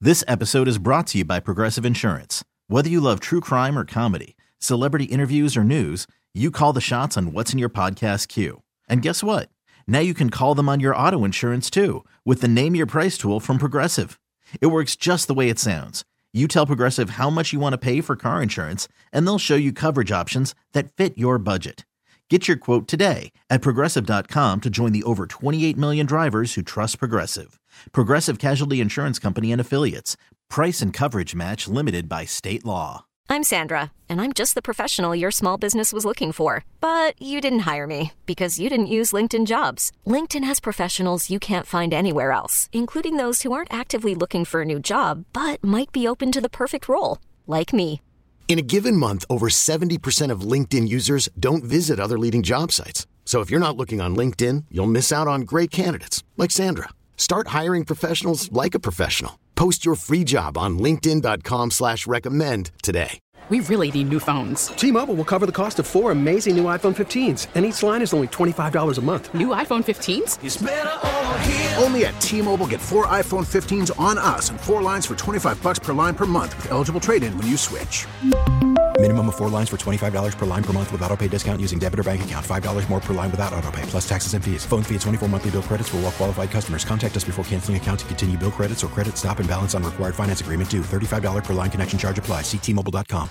This episode is brought to you by Progressive Insurance. Whether you love true crime or comedy, celebrity interviews or news, you call the shots on what's in your podcast queue. And guess what? Now you can call them on your auto insurance too with the Name Your Price tool from Progressive. It works just the way it sounds. You tell Progressive how much you want to pay for car insurance, and they'll show you coverage options that fit your budget. Get your quote today at Progressive.com to join the over 28 million drivers who trust Progressive. Progressive Casualty Insurance Company and Affiliates. Price and coverage match limited by state law. I'm Sandra, and I'm just the professional your small business was looking for. But you didn't hire me because you didn't use LinkedIn Jobs. LinkedIn has professionals you can't find anywhere else, including those who aren't actively looking for a new job, but might be open to the perfect role, like me. In a given month, over 70% of LinkedIn users don't visit other leading job sites. So if you're not looking on LinkedIn, you'll miss out on great candidates like Sandra. Start hiring professionals like a professional. Post your free job on linkedin.com/recommend today. We really need new phones. T-Mobile will cover the cost of 4 amazing new iPhone 15s, and each line is only $25 a month. New iPhone 15s? It's better over here. Only at T-Mobile, get 4 iPhone 15s on us and 4 lines for $25 per line per month with eligible trade-in when you switch. Minimum of 4 lines for $25 per line per month with autopay discount using debit or bank account. $5 more per line without autopay, plus taxes and fees. Phone fee at 24 monthly bill credits for well-qualified customers. Contact us before canceling account to continue bill credits or credit stop and balance on required finance agreement due. $35 per line connection charge applies. See T-Mobile.com.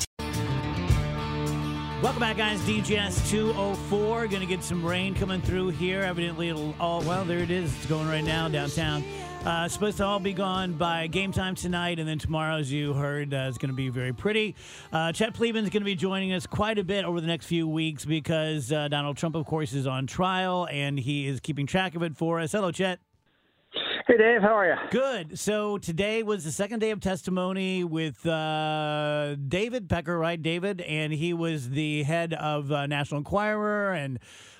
Welcome back, guys. DGS 204. Going to get some rain coming through here. Evidently, it'll all, well, there it is. It's going right now downtown. Supposed to all be gone by game time tonight, and then tomorrow, as you heard, is going to be very pretty. Chet Pleban's going to be joining us quite a bit over the next few weeks because Donald Trump, of course, is on trial, and he is keeping track of it for us. Hello, Chet. Hey, Dave. How are you? Good. So today was the second day of testimony with David Pecker, right, David? And he was the head of National Enquirer. And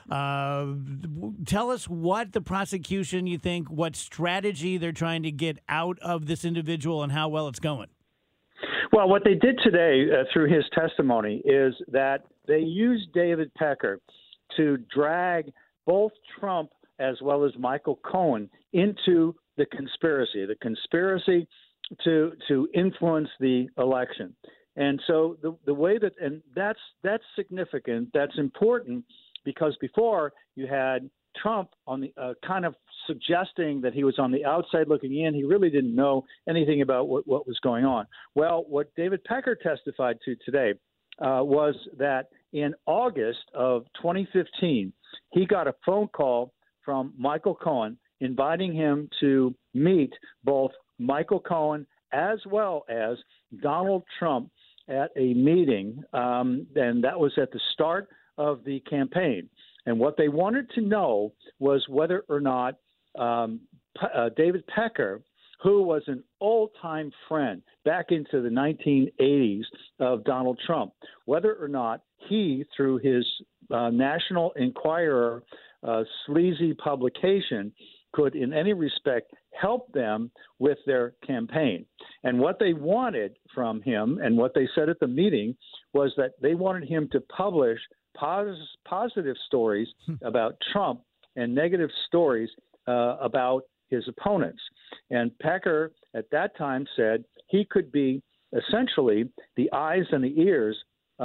tell us what the prosecution, you think, what strategy they're trying to get out of this individual and how well it's going. Well, what they did today through his testimony is that they used David Pecker to drag both Trump as well as Michael Cohen into the conspiracy to influence the election. And so the way that, and that's significant, that's important, because before you had Trump on the kind of suggesting that he was on the outside looking in. He really didn't know anything about what was going on. Well, what David Pecker testified to today was that in August of 2015, he got a phone call from Michael Cohen inviting him to meet both Michael Cohen as well as Donald Trump at a meeting, and that was at the start of the campaign. And what they wanted to know was whether or not David Pecker, who was an old-time friend back into the 1980s of Donald Trump, whether or not he, through his National Enquirer sleazy publication, could in any respect help them with their campaign. And what they wanted from him, and what they said at the meeting, was that they wanted him to publish positive stories about Trump and negative stories about his opponents. And Pecker at that time said he could be essentially the eyes and the ears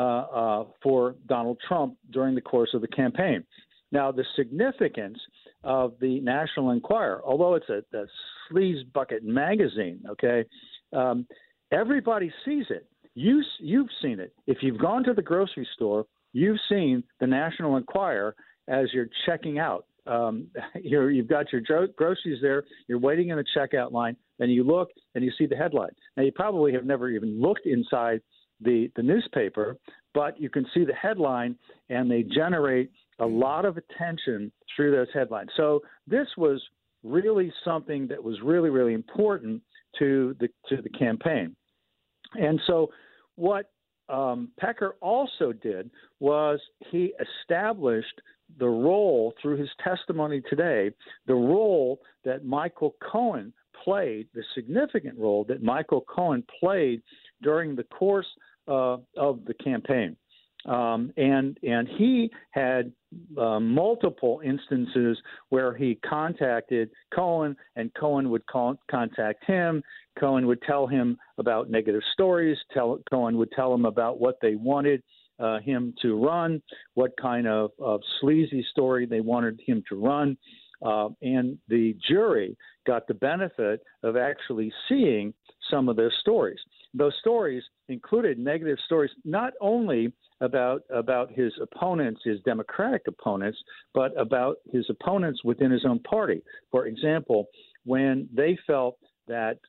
for Donald Trump during the course of the campaign. Now, the significance of the National Enquirer, although it's a sleaze bucket magazine, okay, everybody sees it. You've seen it. If you've gone to the grocery store, you've seen the National Enquirer as you're checking out. You've got your groceries there. You're waiting in the checkout line, and you look and you see the headline. Now, you probably have never even looked inside the newspaper, but you can see the headline, and they generate a lot of attention through those headlines. So this was really something that was really, really important to the campaign. And so what Pecker also did was he established the role through his testimony today, the role that Michael Cohen played, the significant role that Michael Cohen played during the course of the campaign. And he had multiple instances where he contacted Cohen, and Cohen would contact him. Cohen would tell him about negative stories. Cohen would tell him about what they wanted him to run, what kind of sleazy story they wanted him to run. And the jury got the benefit of actually seeing some of those stories. Those stories included negative stories, not only about his opponents, his Democratic opponents, but about his opponents within his own party. For example, when they felt that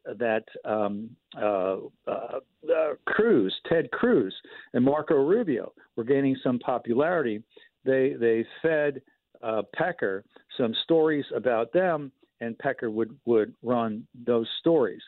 Ted Cruz and Marco Rubio were gaining some popularity, they fed Pecker some stories about them, and Pecker would run those stories.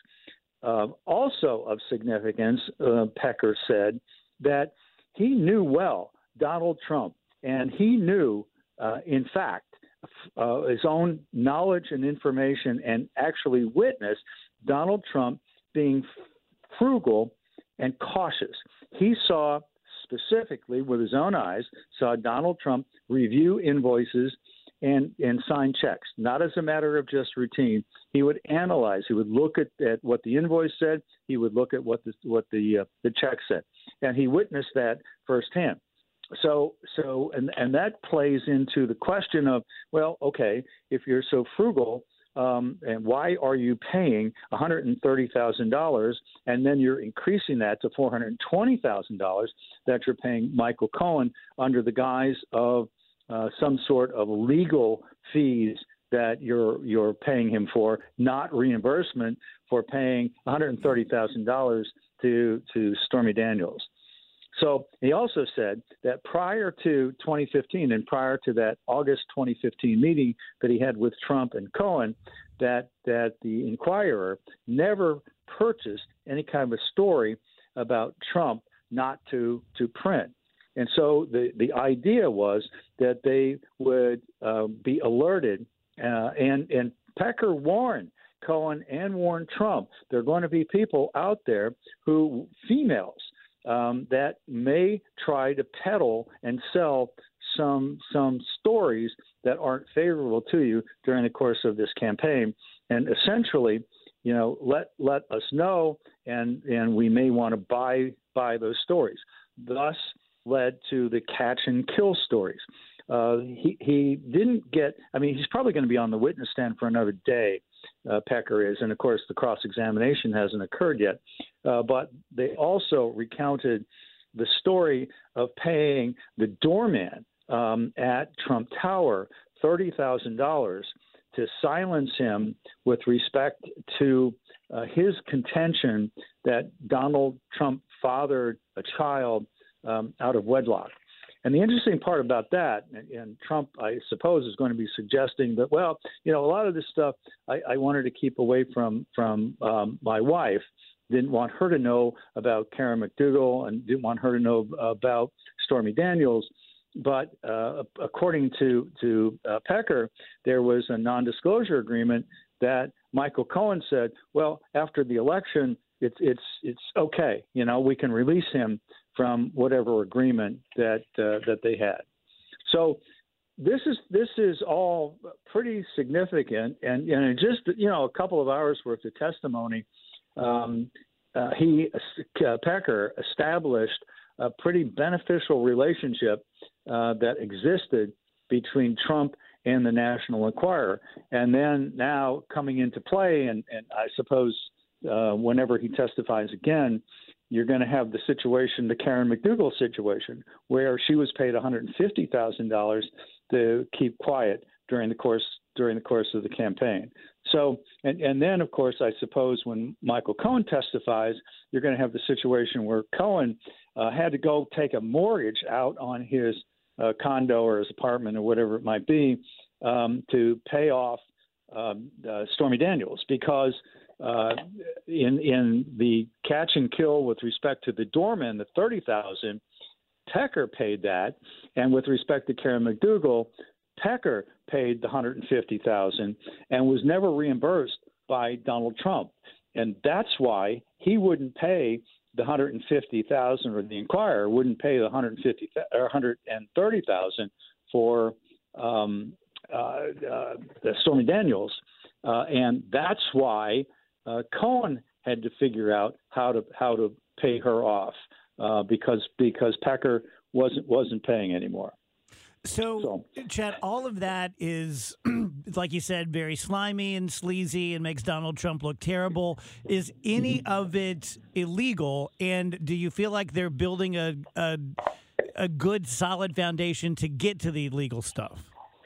Also of significance, Pecker said that he knew well Donald Trump, and he knew, in fact, his own knowledge and information, and actually witnessed Donald Trump being frugal and cautious. He saw specifically with his own eyes, saw Donald Trump review invoices and sign checks, not as a matter of just routine. He would analyze. He would look at what the invoice said. He would look at what the check said, and he witnessed that firsthand. So that plays into the question of, well, okay, if you're so frugal, and why are you paying $130,000 and then you're increasing that to $420,000 that you're paying Michael Cohen under the guise of some sort of legal fees that you're paying him for, not reimbursement for paying $130,000 to Stormy Daniels. So he also said that prior to 2015 and prior to that August 2015 meeting that he had with Trump and Cohen, that the Inquirer never purchased any kind of a story about Trump not to print. And so the idea was that they would be alerted, and Pecker warned Cohen and warned Trump. There are going to be people out there females, that may try to peddle and sell some stories that aren't favorable to you during the course of this campaign, and essentially, let us know, and we may want to buy those stories. Thus led to the catch and kill stories. He didn't get. I mean, he's probably going to be on the witness stand for another day. Pecker is, and of course the cross-examination hasn't occurred yet. But they also recounted the story of paying the doorman at Trump Tower $30,000 to silence him with respect to his contention that Donald Trump fathered a child out of wedlock. And the interesting part about that, and Trump, I suppose, is going to be suggesting that, well, a lot of this stuff I wanted to keep away from my wife. Didn't want her to know about Karen McDougal and didn't want her to know about Stormy Daniels. But according to Pecker, there was a non-disclosure agreement that Michael Cohen said, well, after the election, it's okay. We can release him from whatever agreement that they had. So this is all pretty significant, and in just a couple of hours worth of testimony, Pecker established a pretty beneficial relationship that existed between Trump and the National Enquirer, and then now coming into play, and I suppose whenever he testifies again, you're going to have the situation, the Karen McDougal situation, where she was paid $150,000 to keep quiet during the course of the campaign. So, and then, of course, I suppose when Michael Cohen testifies, you're going to have the situation where Cohen had to go take a mortgage out on his condo or his apartment or whatever it might be to pay off Stormy Daniels, because in the catch and kill with respect to the doorman, the $30,000, Pecker paid that, and with respect to Karen McDougal, Pecker paid the $150,000 and was never reimbursed by Donald Trump, and that's why he wouldn't pay the $150,000, or the Inquirer wouldn't pay the $130,000 for the Stormy Daniels, and that's why Cohen had to figure out how to pay her off because Pecker wasn't paying anymore. So, Chad, all of that is, like you said, very slimy and sleazy and makes Donald Trump look terrible. Is any of it illegal? And do you feel like they're building a good, solid foundation to get to the illegal stuff?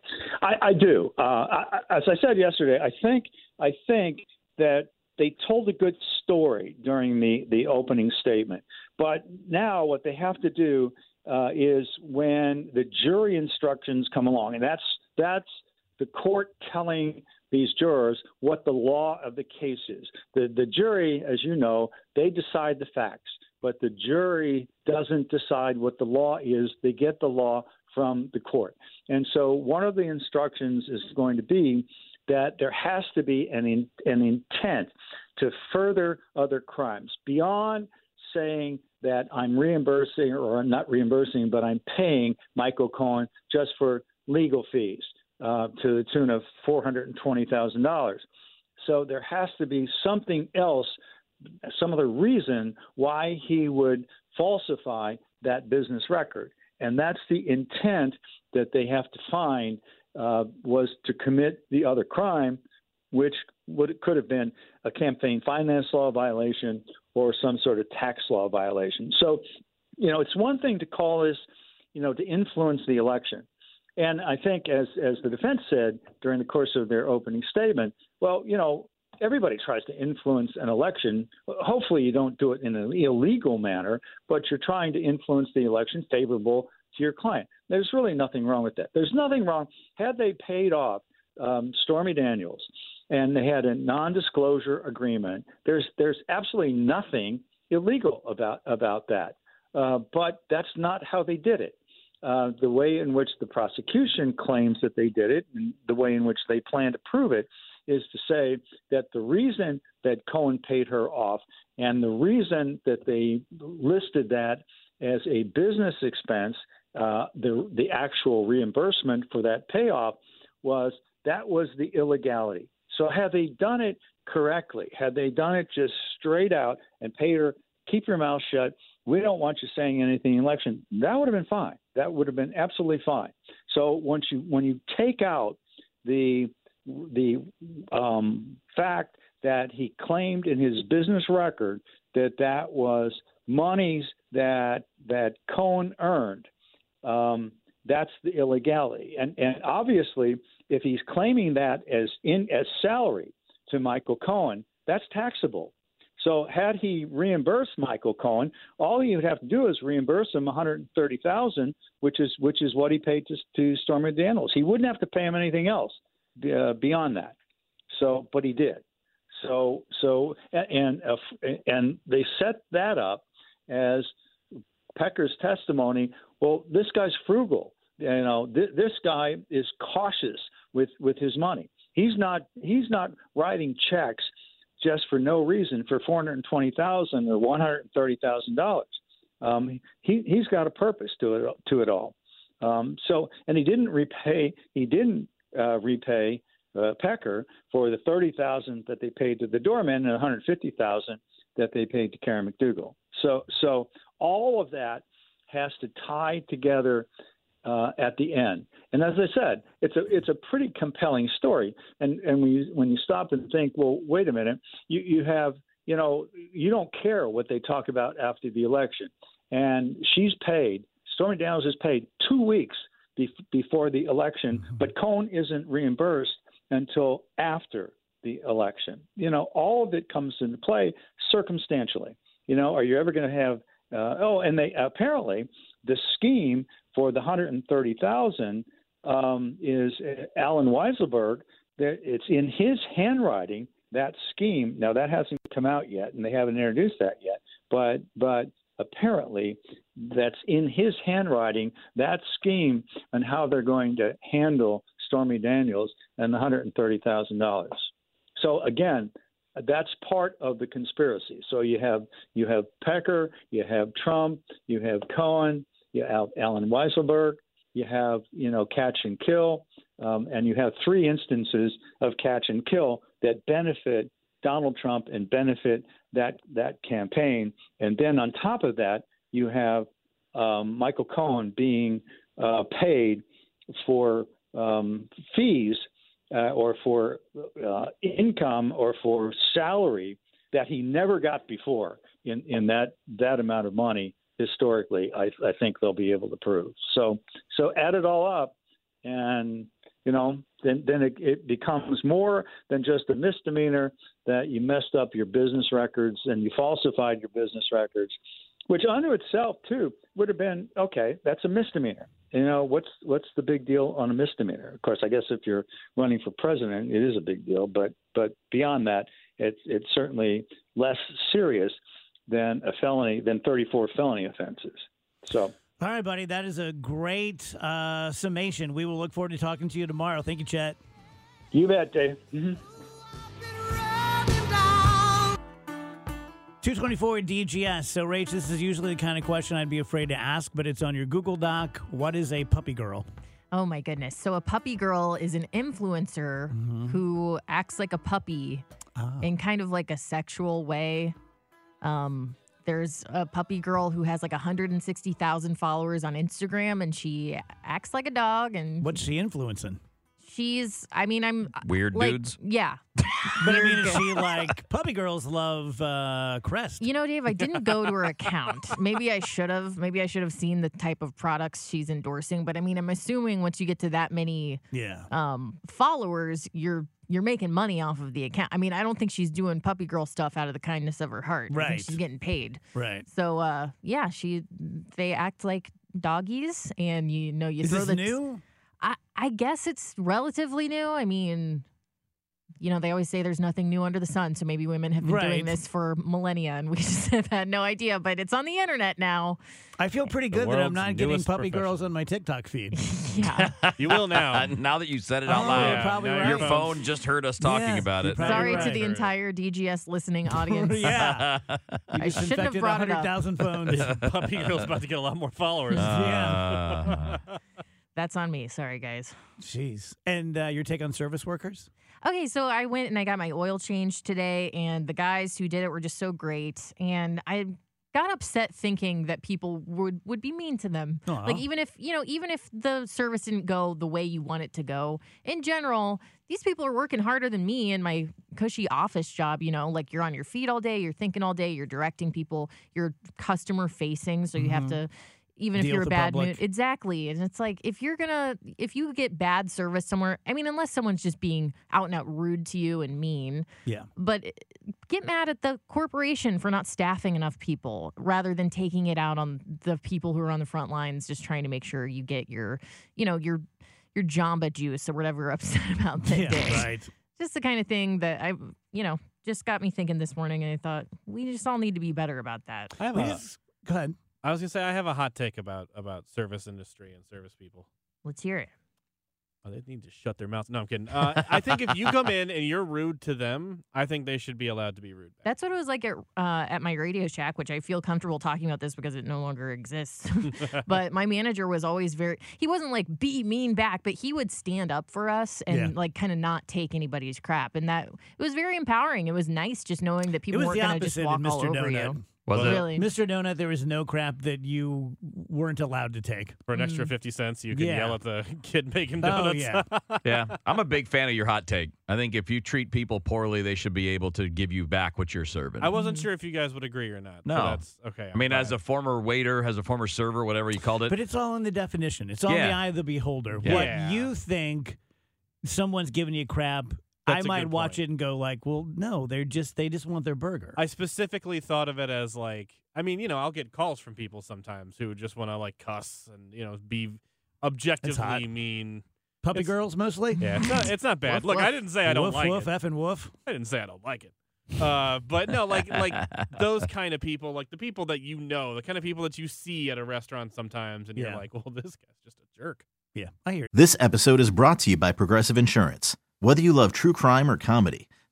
I do. As I said yesterday, I think that they told a good story during the opening statement. But now what they have to do is when the jury instructions come along, and that's the court telling these jurors what the law of the case is. The jury, as you know, they decide the facts, but the jury doesn't decide what the law is. They get the law from the court. And so one of the instructions is going to be that there has to be an intent to further other crimes beyond saying that I'm reimbursing, or I'm not reimbursing, but I'm paying Michael Cohen just for legal fees to the tune of $420,000. So there has to be something else, some other reason why he would falsify that business record. And that's the intent that they have to find was to commit the other crime, which could have been a campaign finance law violation or some sort of tax law violation. So, it's one thing to call this, to influence the election. And I think as the defense said during the course of their opening statement, well, everybody tries to influence an election. Hopefully you don't do it in an illegal manner, but you're trying to influence the election favorable to your client. There's really nothing wrong with that. There's nothing wrong. Had they paid off Stormy Daniels and they had a non-disclosure agreement, there's absolutely nothing illegal about that. But that's not how they did it. The way in which the prosecution claims that they did it, and the way in which they plan to prove it, is to say that the reason that Cohen paid her off and the reason that they listed that as a business expense, the actual reimbursement for that payoff was the illegality. So had they done it correctly, had they done it just straight out and paid her, keep your mouth shut, we don't want you saying anything in the election, that would have been fine. That would have been absolutely fine. So when you take out the fact that he claimed in his business record that was monies that Cohen earned, that's the illegality. And obviously, if he's claiming that as salary to Michael Cohen, that's taxable. So had he reimbursed Michael Cohen, all he would have to do is reimburse him $130,000, which is what he paid to Stormy Daniels. He wouldn't have to pay him anything else beyond that. So, but he did. So they set that up as Pecker's testimony. Well, this guy's frugal. This guy is cautious with his money. He's not writing checks just for no reason for $420,000 or $130,000. He's got a purpose to it all. And he didn't repay Pecker for the $30,000 that they paid to the doorman and $150,000 that they paid to Karen McDougal. So all of that has to tie together at the end. And as I said, it's a pretty compelling story. And when you stop and think, well, wait a minute, you don't care what they talk about after the election. And Stormy Daniels is paid 2 weeks before the election, but Cohen isn't reimbursed until after the election. All of it comes into play circumstantially. Are you ever going to have and they apparently the scheme for the $130,000 is Alan Weisselberg. It's in his handwriting, that scheme. Now that hasn't come out yet, and they haven't introduced that yet. But apparently, that's in his handwriting, that scheme on how they're going to handle Stormy Daniels and the $130,000. So again, That's part of the conspiracy. So you have Pecker, you have Trump, you have Cohen, you have Alan Weisselberg, you have catch and kill, and you have 3 instances of catch and kill that benefit Donald Trump and benefit that campaign. And then on top of that, you have Michael Cohen being paid for fees or for income or for salary that he never got before in that amount of money historically. I think they'll be able to prove. So add it all up, and then it becomes more than just a misdemeanor that you messed up your business records and you falsified your business records, which unto itself too would have been okay. That's a misdemeanor. What's the big deal on a misdemeanor? Of course, I guess if you're running for president, it is a big deal. But beyond that, it's certainly less serious than a felony, than 34 felony offenses. So. All right, buddy. That is a great summation. We will look forward to talking to you tomorrow. Thank you, Chet. You bet, Dave. Mm-hmm. 224 DGS. So, Rach, this is usually the kind of question I'd be afraid to ask, but it's on your Google Doc. What is a puppy girl? Oh, my goodness. So a puppy girl is an influencer who acts like a puppy in kind of like a sexual way. There's a puppy girl who has like 160,000 followers on Instagram, and she acts like a dog. And what's she influencing? I'm weird like, dudes. Yeah. But I mean, is she like puppy girls love Crest? Dave, I didn't go to her account. Maybe I should have. Maybe I should have seen the type of products she's endorsing. But I mean, I'm assuming once you get to that many followers, you're making money off of the account. I mean, I don't think she's doing puppy girl stuff out of the kindness of her heart. Right. I think she's getting paid. Right. So, they act like doggies, and is throw this new? I guess it's relatively new. I mean, they always say there's nothing new under the sun, so maybe women have been doing this for millennia, and we just have had no idea, but it's on the internet now. I feel pretty good that I'm not getting puppy girls on my TikTok feed. Yeah. You will now. Now that you said it out loud. Probably right. Your phone just heard us talking about it. Sorry to the entire DGS listening audience. Yeah. I shouldn't have brought it up. 100,000 phones. Puppy girl's about to get a lot more followers. Yeah. That's on me. Sorry, guys. Jeez. And your take on service workers? Okay, so I went and I got my oil changed today, and the guys who did it were just so great. And I got upset thinking that people would be mean to them. Aww. Like even if the service didn't go the way you want it to go, in general, these people are working harder than me in my cushy office job. Like you're on your feet all day, you're thinking all day, you're directing people, you're customer facing, so you have to. Even if you're a bad mood. Exactly. And it's like, if you get bad service somewhere, I mean, unless someone's just being out and out rude to you and mean. Yeah. But get mad at the corporation for not staffing enough people rather than taking it out on the people who are on the front lines, just trying to make sure you get your Jamba juice or whatever you're upset about that day. Right. Just the kind of thing that just got me thinking this morning, and I thought we just all need to be better about that. Go ahead. I was going to say, I have a hot take about service industry and service people. Let's hear it. Oh, they need to shut their mouths. No, I'm kidding. I think if you come in and you're rude to them, I think they should be allowed to be rude back. That's what it was like at my Radio Shack, which I feel comfortable talking about this because it no longer exists. But my manager was always he wasn't like be mean back, but he would stand up for us and like kind of not take anybody's crap. And it was very empowering. It was nice just knowing that people weren't going to just walk all over you. Was it? Really? Mr. Donut, there was no crap that you weren't allowed to take. For an extra 50 cents, you can yell at the kid making donuts. Oh, yeah. Yeah. I'm a big fan of your hot take. I think if you treat people poorly, they should be able to give you back what you're serving. I wasn't sure if you guys would agree or not. No. So that's okay. I mean, as a former waiter, as a former server, whatever you called it. But it's all in the definition. It's all in the eye of the beholder. Yeah. What you think someone's giving you crap, I might watch it and go like, well, no, they just want their burger. I specifically thought of it as like, I mean, I'll get calls from people sometimes who just want to like cuss and, be objectively mean. Puppy girls mostly? Yeah, it's not bad. Look, I didn't say I don't like it. Woof, effing woof. I didn't say I don't like it. But no, like those kind of people, like the people that the kind of people that you see at a restaurant sometimes, and you're like, well, this guy's just a jerk. Yeah, I hear. This episode is brought to you by Progressive Insurance. Whether you love true crime or comedy,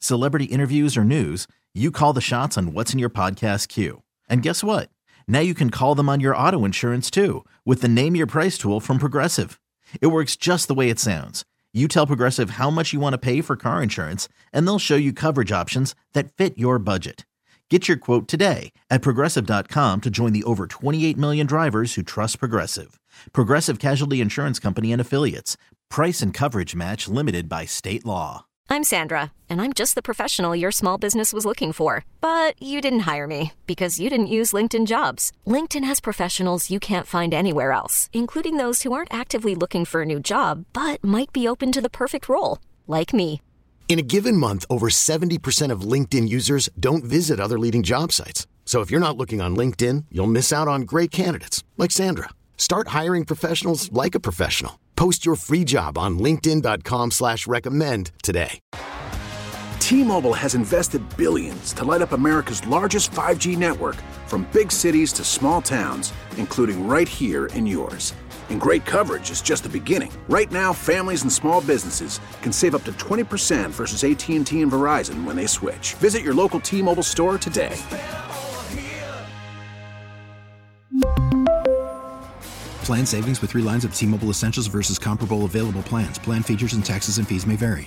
celebrity interviews, or news, you call the shots on what's in your podcast queue. And guess what? Now you can call them on your auto insurance too with the Name Your Price tool from Progressive. It works just the way it sounds. You tell Progressive how much you want to pay for car insurance, and they'll show you coverage options that fit your budget. Get your quote today at Progressive.com to join the over 28 million drivers who trust Progressive. Progressive Casualty Insurance Company and Affiliates. Price and coverage match limited by state law. I'm Sandra, and I'm just the professional your small business was looking for. But you didn't hire me because you didn't use LinkedIn Jobs. LinkedIn has professionals you can't find anywhere else, including those who aren't actively looking for a new job, but might be open to the perfect role, like me. In a given month, over 70% of LinkedIn users don't visit other leading job sites. So if you're not looking on LinkedIn, you'll miss out on great candidates like Sandra. Start hiring professionals like a professional. Post your free job on linkedin.com/recommend today. T-Mobile has invested billions to light up America's largest 5G network, from big cities to small towns, including right here in yours. And great coverage is just the beginning. Right now, families and small businesses can save up to 20% versus AT&T and Verizon when they switch. Visit your local T-Mobile store today. Plan savings with 3 lines of T-Mobile Essentials versus comparable available plans. Plan features and taxes and fees may vary.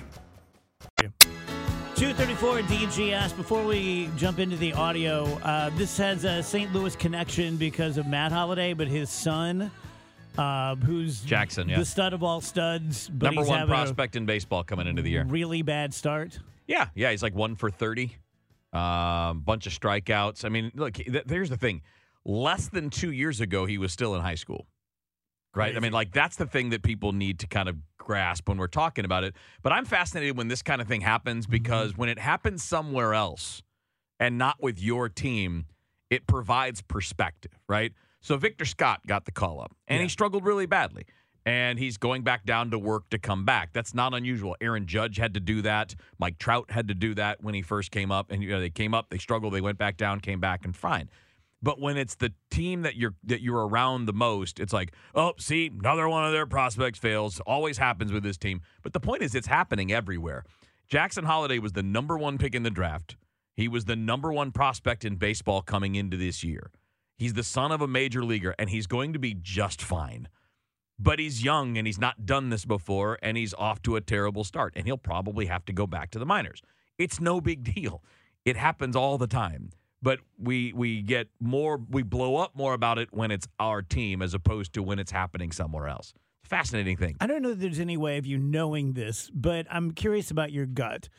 234 DGS. Before we jump into the audio, this has a St. Louis connection because of Matt Holliday, but his son, who's Jackson, yeah, the stud of all studs, but number he's one having prospect in baseball coming into the year. Really bad start. Yeah, he's like 1 for 30. Bunch of strikeouts. I mean, look, here's the thing. Less than 2 years ago, he was still in high school. Right? Crazy. I mean, like, that's the thing that people need to kind of grasp when we're talking about it. But I'm fascinated when this kind of thing happens because when it happens somewhere else and not with your team, it provides perspective, right? So Victor Scott got the call up, and he struggled really badly. And he's going back down to work to come back. That's not unusual. Aaron Judge had to do that. Mike Trout had to do that when he first came up. And they came up, they struggled, they went back down, came back, and fine. But when it's the team that you're around the most, it's like, oh, see, another one of their prospects fails. Always happens with this team. But the point is, it's happening everywhere. Jackson Holliday was the number 1 pick in the draft. He was the number 1 prospect in baseball coming into this year. He's the son of a major leaguer, and he's going to be just fine. But he's young, and he's not done this before, and he's off to a terrible start. And he'll probably have to go back to the minors. It's no big deal. It happens all the time. But we blow up more about it when it's our team as opposed to when it's happening somewhere else. Fascinating thing. I don't know if there's any way of you knowing this, but I'm curious about your gut.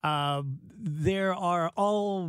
There are all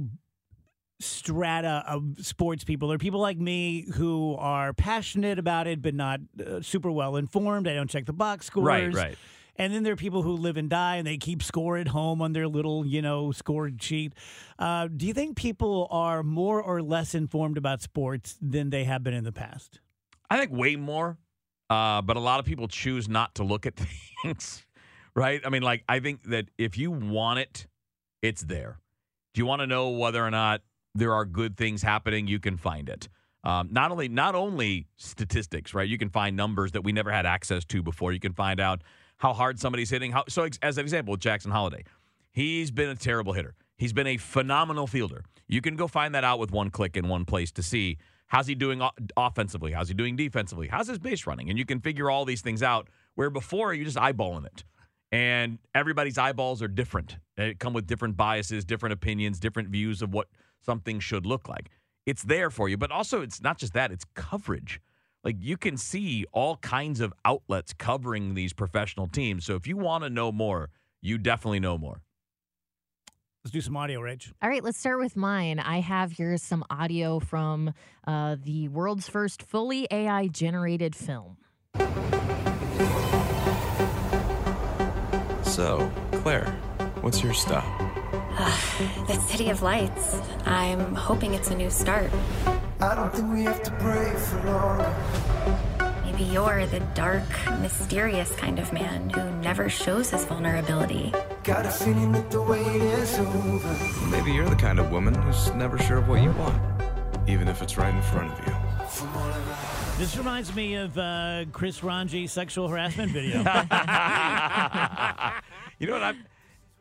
strata of sports people. There are people like me who are passionate about it, but not super well informed. I don't check the box scores. Right. And then there are people who live and die, and they keep score at home on their little, score sheet. Do you think people are more or less informed about sports than they have been in the past? I think way more, but a lot of people choose not to look at things, right? I mean, like, I think that if you want it, it's there. Do you want to know whether or not there are good things happening? You can find it. Not only statistics, right? You can find numbers that we never had access to before. You can find out how hard somebody's hitting. So as an example, with Jackson Holliday, he's been a terrible hitter. He's been a phenomenal fielder. You can go find that out with one click in one place to see how's he doing offensively, how's he doing defensively, how's his base running, and you can figure all these things out where before you're just eyeballing it. And everybody's eyeballs are different. They come with different biases, different opinions, different views of what something should look like. It's there for you, but also it's not just that, it's coverage. Like, you can see all kinds of outlets covering these professional teams. So if you want to know more, you definitely know more. Let's do some audio, Rach. All right, let's start with mine. I have here some audio from the world's first fully AI-generated film. So, Claire, what's your stop? The City of Lights. I'm hoping it's a new start. I don't think we have to pray for long. Maybe you're the dark, mysterious kind of man who never shows his vulnerability. Got a feeling that the wait is over. Maybe you're the kind of woman who's never sure of what you want, even if it's right in front of you. This reminds me of Chris Ranji's sexual harassment video. You know what?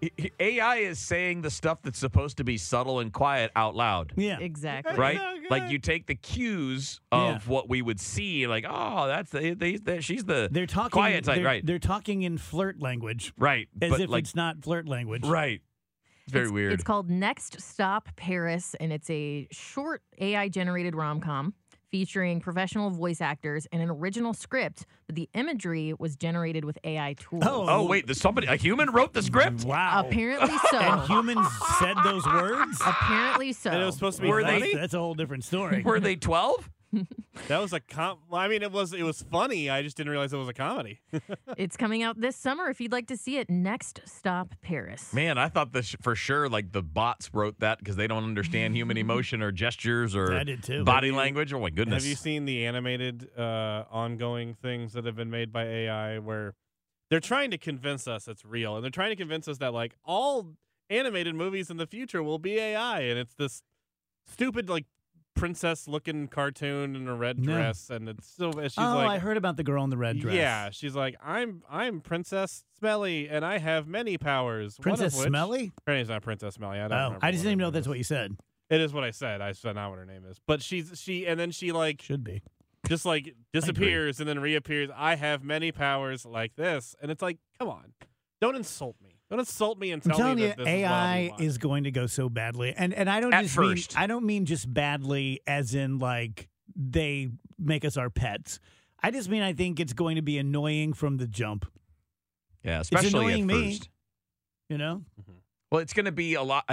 AI is saying the stuff that's supposed to be subtle and quiet out loud. Yeah. Exactly. Right? Like you take the cues of what we would see, like, oh, that's she's the they're talking quiet type, right? They're talking in flirt language. Right. As but if it's not flirt language. Right. It's very weird. It's called Next Stop Paris, and it's a short AI-generated rom-com featuring professional voice actors and an original script, but the imagery was generated with AI tools. Oh wait, a human wrote the script? Wow. Apparently so. And humans said those words? Apparently so. And it was supposed to be funny? That's a whole different story. Were they 12? That was it was funny. I just didn't realize it was a comedy. It's coming out this summer if you'd like to see it. Next Stop Paris. Man, I thought this for sure, like the bots wrote that because they don't understand human emotion or gestures or I did too. body language. Oh my goodness. Have you seen the animated ongoing things that have been made by AI where they're trying to convince us it's real, and they're trying to convince us that like all animated movies in the future will be AI, and it's this stupid like princess-looking cartoon in a red dress, and it's so. She's like, I heard about the girl in the red dress. Yeah, she's like, I'm Princess Smelly, and I have many powers. Princess one of which, Smelly? Her name's not Princess Smelly. I don't. Oh, I just didn't even know that's what you said. It is what I said. I said not what her name is, but and then she like should be just like disappears and then reappears. I have many powers like this, and it's like, come on, don't insult me. Don't insult me and tell me that this AI is is going to go so badly, and I don't At just first. I don't mean just badly as in like they make us our pets. I just mean I think it's going to be annoying from the jump. Yeah, It's especially annoying at me. first. You know. Well, it's going to be a lot.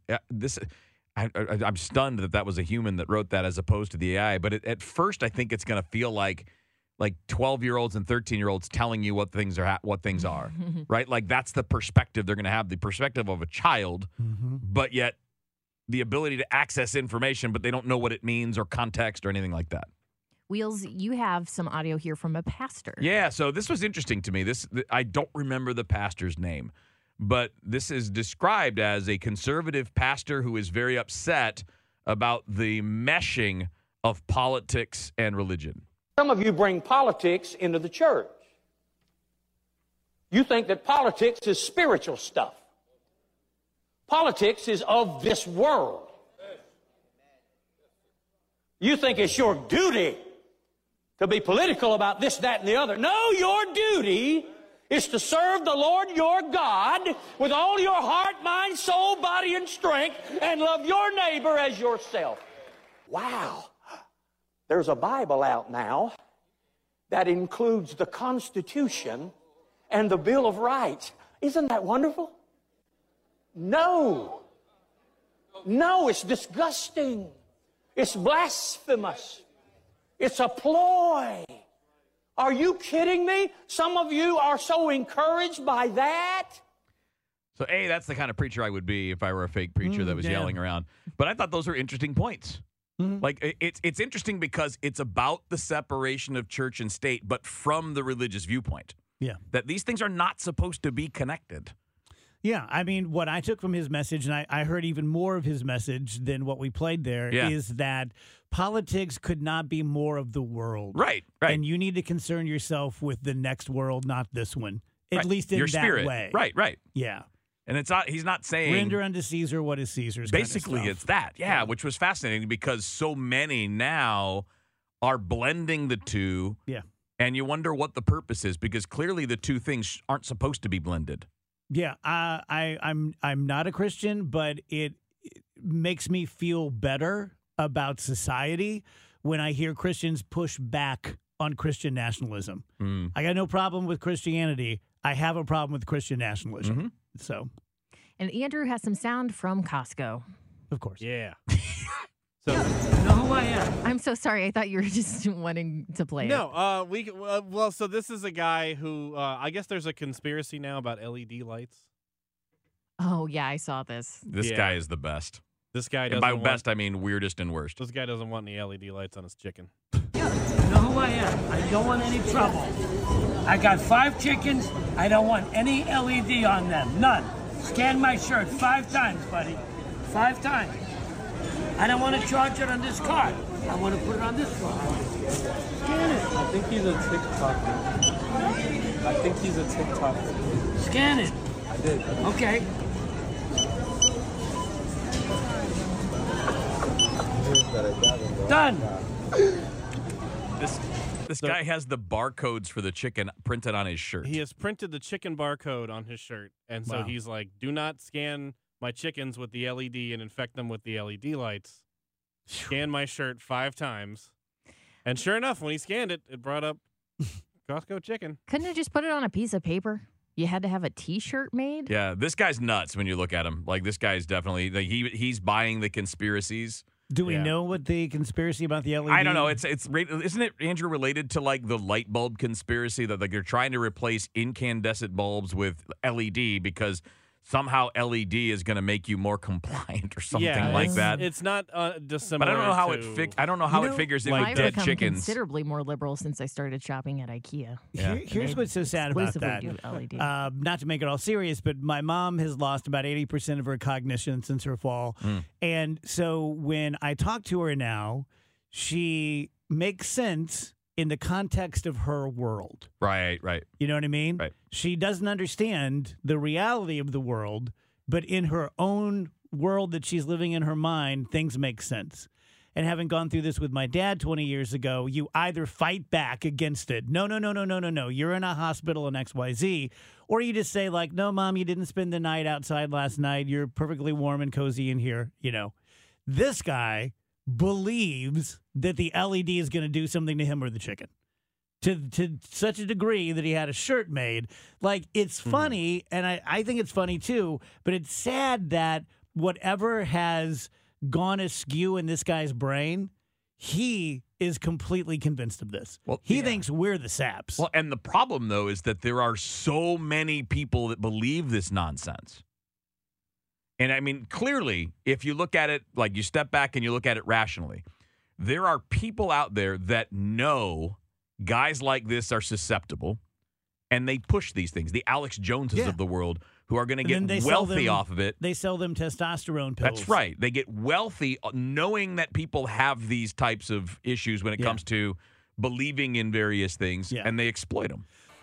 I'm stunned that was a human that wrote that as opposed to the AI. But at first, I think it's going to feel like 12-year-olds and 13-year-olds telling you what things are, right? Like that's the perspective they're going to have, the perspective of a child, but yet the ability to access information, but they don't know what it means or context or anything like that. Wheels, you have some audio here from a pastor. Yeah, so this was interesting to me. I don't remember the pastor's name, but this is described as a conservative pastor who is very upset about the meshing of politics and religion. Some of you bring politics into the church. You think that politics is spiritual stuff. Politics is of this world. You think it's your duty to be political about this, that, and the other. No, your duty is to serve the Lord your God with all your heart, mind, soul, body, and strength, and love your neighbor as yourself. Wow. There's a Bible out now that includes the Constitution and the Bill of Rights. Isn't that wonderful? No. No, it's disgusting. It's blasphemous. It's a ploy. Are you kidding me? Some of you are so encouraged by that. So, that's the kind of preacher I would be if I were a fake preacher that was yelling around. But I thought those were interesting points. Like, it's interesting because it's about the separation of church and state, but from the religious viewpoint. Yeah. That these things are not supposed to be connected. Yeah, I mean, what I took from his message, and I heard even more of his message than what we played there, is that politics could not be more of the world. Right. And you need to concern yourself with the next world, not this one. At least in your that spirit. way. Right. Yeah. And he's not saying render unto Caesar what is Caesar's. Basically, kind of it's that. Yeah, which was fascinating because so many now are blending the two. Yeah. And you wonder what the purpose is because clearly the two things aren't supposed to be blended. Yeah, I'm not a Christian, but it makes me feel better about society when I hear Christians push back on Christian nationalism. I got no problem with Christianity. I have a problem with Christian nationalism. So, and Andrew has some sound from Costco. Of course. Yeah. So, you know who I am? I'm so sorry. I thought you were just wanting to play it. No, so this is a guy who, I guess there's a conspiracy now about LED lights. Oh, yeah, I saw this. This guy is the best. This guy doesn't. And by best, I mean weirdest and worst. This guy doesn't want any LED lights on his chicken. You know who I am. I don't want any trouble. I got 5 chickens. I don't want any LED on them. None. Scan my shirt 5 times, buddy. 5 times. I don't want to charge it on this card. I want to put it on this card. Scan it. I think he's a TikToker. Scan it. Okay. Done. This guy has the barcodes for the chicken printed on his shirt. He has printed the chicken barcode on his shirt, and so Wow. he's like, "Do not scan my chickens with the LED and infect them with the LED lights. Scan my shirt 5 times." And sure enough, when he scanned it, it brought up Costco chicken. Couldn't it just put it on a piece of paper? You had to have a T-shirt made? Yeah, this guy's nuts when you look at him. Like, this guy's definitely he's buying the conspiracies. Do we know what the conspiracy about the LED? I don't know. Isn't it, Andrew, related to like the light bulb conspiracy that like they're trying to replace incandescent bulbs with LED because somehow LED is going to make you more compliant or something like that. It's not dissimilar. But I don't know how to, I don't know how it figures in with I've dead become chickens. considerably more liberal since I started shopping at IKEA. Here's what's so sad about that. Exclusively do LED. Not to make it all serious, but my mom has lost about 80% of her cognition since her fall. And so when I talk to her now, she makes sense in the context of her world. Right. You know what I mean? Right. She doesn't understand the reality of the world, but in her own world that she's living in her mind, things make sense. And having gone through this with my dad 20 years ago, you either fight back against it. No. You're in a hospital in XYZ. Or you just say, like, no, Mom, you didn't spend the night outside last night. You're perfectly warm and cozy in here. You know, this guy believes that the LED is going to do something to him or the chicken to such a degree that he had a shirt made. Like, it's funny, and I think it's funny too, but it's sad that whatever has gone askew in this guy's brain, he is completely convinced of this. Well, he thinks we're the saps. Well, and the problem, though, is that there are so many people that believe this nonsense. And, I mean, clearly, if you look at it, like you step back and you look at it rationally, there are people out there that know guys like this are susceptible, and they push these things. The Alex Joneses of the world who are going to get wealthy off of it. They sell them testosterone pills. That's right. They get wealthy knowing that people have these types of issues when it comes to believing in various things, and they exploit them.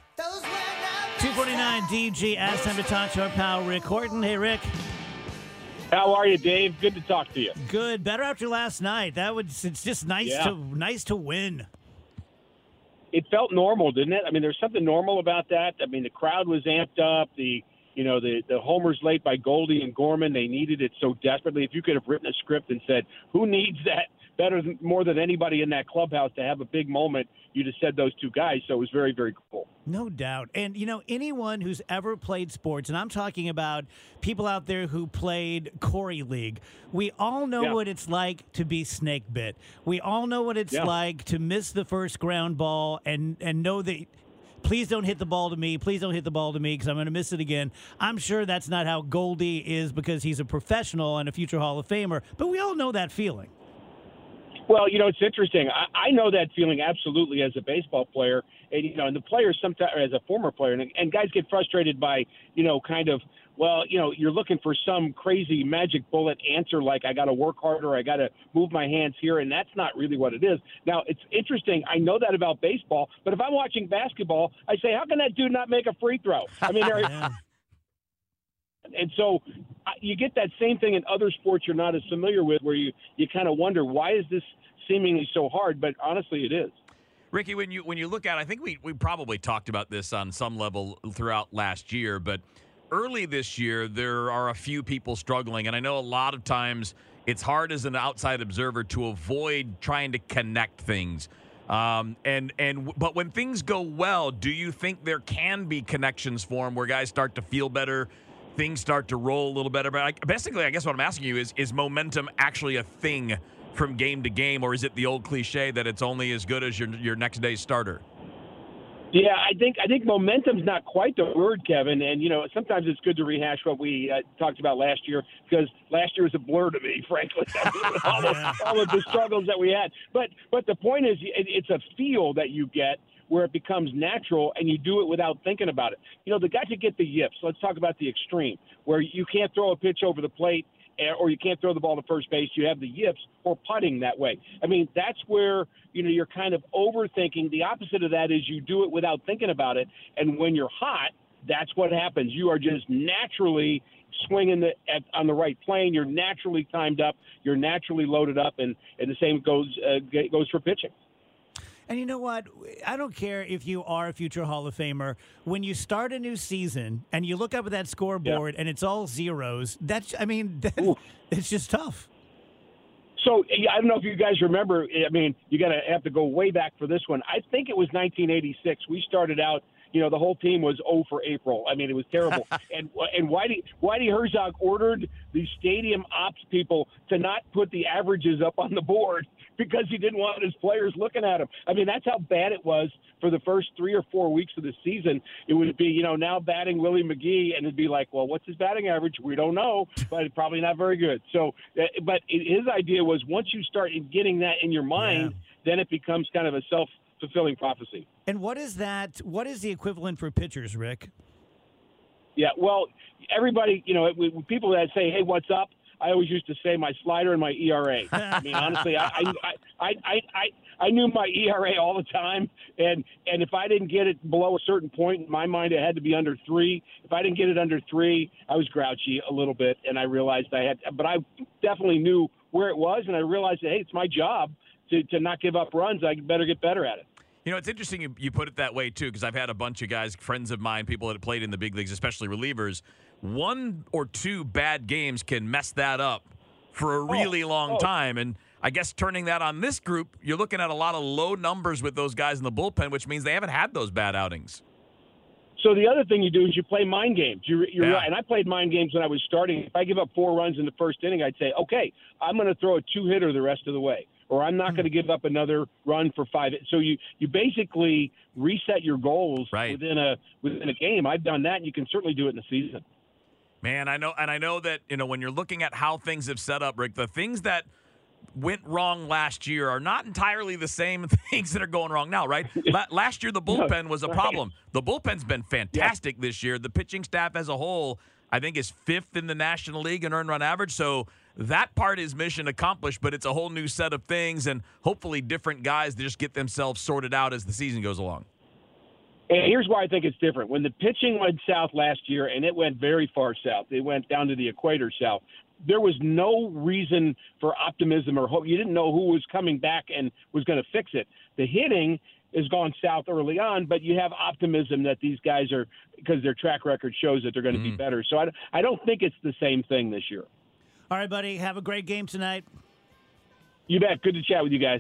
249 DGS. Time to talk to our pal Rick Horton. Hey, Rick. How are you, Dave? Good to talk to you. Good. Better after last night. It's just nice to win. It felt normal, didn't it? I mean, there's something normal about that. I mean, the crowd was amped up. The homers late by Goldie and Gorman, they needed it so desperately. If you could have written a script and said, who needs that more than anybody in that clubhouse to have a big moment, you'd have said those two guys. So it was very, very cool. No doubt. And, anyone who's ever played sports, and I'm talking about people out there who played Corey League, we all know what it's like to be snake bit. We all know what it's like to miss the first ground ball and know that, please don't hit the ball to me. Please don't hit the ball to me because I'm going to miss it again. I'm sure that's not how Goldie is because he's a professional and a future Hall of Famer, but we all know that feeling. Well, it's interesting. I know that feeling absolutely as a baseball player, and the players sometimes, as a former player, and guys get frustrated by, you're looking for some crazy magic bullet answer like I got to work harder, I got to move my hands here, and that's not really what it is. Now, it's interesting. I know that about baseball, but if I'm watching basketball, I say, how can that dude not make a free throw? I mean, and so you get that same thing in other sports you're not as familiar with where you kind of wonder, why is this seemingly so hard? But honestly, it is. Ricky, when you look at it, I think we probably talked about this on some level throughout last year, but early this year, there are a few people struggling. And I know a lot of times it's hard as an outside observer to avoid trying to connect things. But when things go well, do you think there can be connections formed where guys start to feel better, things start to roll a little better? But basically, I guess what I'm asking you is momentum actually a thing from game to game, or is it the old cliche that it's only as good as your next day's starter? Yeah, I think momentum's not quite the word, Kevin. And, sometimes it's good to rehash what we talked about last year because last year was a blur to me, frankly, all of the struggles that we had. But the point is it's a feel that you get where it becomes natural and you do it without thinking about it. The guys that get the yips, let's talk about the extreme, where you can't throw a pitch over the plate or you can't throw the ball to first base. You have the yips or putting that way. I mean, that's where, you're kind of overthinking. The opposite of that is you do it without thinking about it. And when you're hot, that's what happens. You are just naturally swinging on the right plane. You're naturally timed up. You're naturally loaded up, and the same goes for pitching. And you know what? I don't care if you are a future Hall of Famer. When you start a new season and you look up at that scoreboard and it's all zeros, it's just tough. So I don't know if you guys remember. I mean, you have to go way back for this one. I think it was 1986. We started out. The whole team was 0 for April. I mean, it was terrible. and Whitey Herzog ordered the stadium ops people to not put the averages up on the board because he didn't want his players looking at him. I mean, that's how bad it was for the first 3 or 4 weeks of the season. It would be, now batting Willie McGee, and it'd be like, well, what's his batting average? We don't know, but probably not very good. So, but his idea was once you start getting that in your mind, then it becomes kind of a self-fulfilling prophecy. And what is that? What is the equivalent for pitchers, Rick? Yeah, well, everybody, people that say, hey, what's up? I always used to say my slider and my ERA. I mean, honestly, I knew my ERA all the time, and if I didn't get it below a certain point, in my mind, it had to be under 3. If I didn't get it under 3, I was grouchy a little bit, and I realized but I definitely knew where it was, and I realized that, hey, it's my job to not give up runs. I better get better at it. It's interesting you put it that way, too, because I've had a bunch of guys, friends of mine, people that have played in the big leagues, especially relievers. 1 or 2 bad games can mess that up for a really long time. And I guess turning that on this group, you're looking at a lot of low numbers with those guys in the bullpen, which means they haven't had those bad outings. So the other thing you do is you play mind games. You're right. And I played mind games when I was starting. If I give up 4 runs in the first inning, I'd say, okay, I'm going to throw a 2-hitter the rest of the way. Or I'm not going to give up another run for 5. So you basically reset your goals within a game. I've done that, and you can certainly do it in the season. Man, I know, and I know that when you're looking at how things have set up, Rick, the things that went wrong last year are not entirely the same things that are going wrong now, right? Last year the bullpen was a problem. The bullpen's been fantastic this year. The pitching staff as a whole, I think, is 5th in the National League in earned run average. So that part is mission accomplished, but it's a whole new set of things and hopefully different guys to just get themselves sorted out as the season goes along. And here's why I think it's different. When the pitching went south last year, and it went very far south, it went down to the equator south, there was no reason for optimism or hope. You didn't know who was coming back and was going to fix it. The hitting has gone south early on, but you have optimism that these guys are, because their track record shows that they're going to be better. So I don't think it's the same thing this year. All right, buddy. Have a great game tonight. You bet. Good to chat with you guys.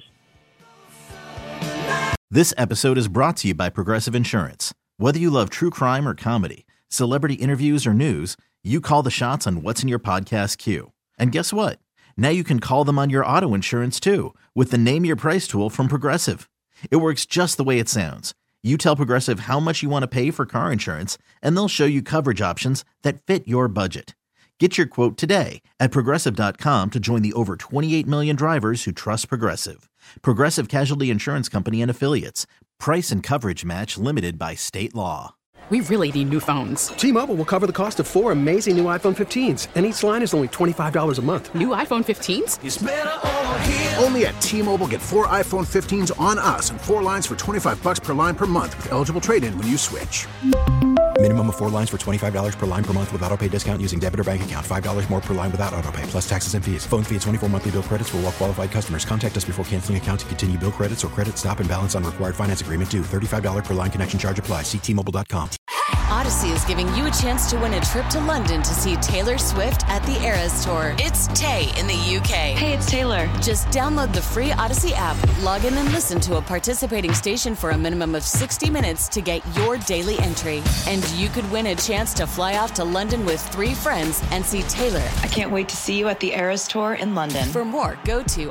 This episode is brought to you by Progressive Insurance. Whether you love true crime or comedy, celebrity interviews or news, you call the shots on what's in your podcast queue. And guess what? Now you can call them on your auto insurance too with the Name Your Price tool from Progressive. It works just the way it sounds. You tell Progressive how much you want to pay for car insurance, and they'll show you coverage options that fit your budget. Get your quote today at Progressive.com to join the over 28 million drivers who trust Progressive. Progressive Casualty Insurance Company and Affiliates. Price and coverage match limited by state law. We really need new phones. T-Mobile will cover the cost of 4 amazing new iPhone 15s, and each line is only $25 a month. New iPhone 15s? It's better over here. Only at T-Mobile, get 4 iPhone 15s on us and 4 lines for $25 per line per month with eligible trade-in when you switch. Minimum of 4 lines for $25 per line per month with autopay discount using debit or bank account. $5 more per line without autopay, plus taxes and fees. Phone fee at 24 monthly bill credits for well-qualified customers. Contact us before canceling account to continue bill credits or credit stop and balance on required finance agreement due. $35 per line connection charge applies. See T-Mobile.com. Odyssey is giving you a chance to win a trip to London to see Taylor Swift at the Eras Tour. It's Tay in the UK. Hey, it's Taylor. Just download the free Odyssey app, log in and listen to a participating station for a minimum of 60 minutes to get your daily entry. And you could win a chance to fly off to London with 3 friends and see Taylor. I can't wait to see you at the Eras Tour in London. For more, go to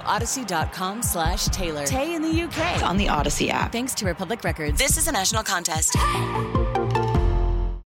odyssey.com/Taylor. Tay in the UK. It's on the Odyssey app. Thanks to Republic Records. This is a national contest.